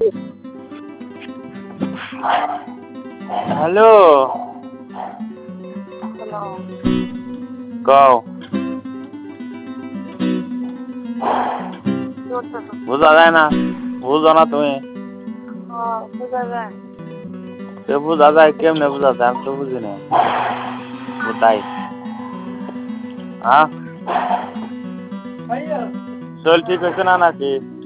Hello, hello. কও। কি করতেছো? বোঝা যায় না, বুঝো না তুমি। বোঝা যায়। সে বোঝা যায় কেমনে বোঝা যায়, আমি তো বুঝি না। তাই হ্যাঁ, শরীর ঠিক হয়েছে না নাকি?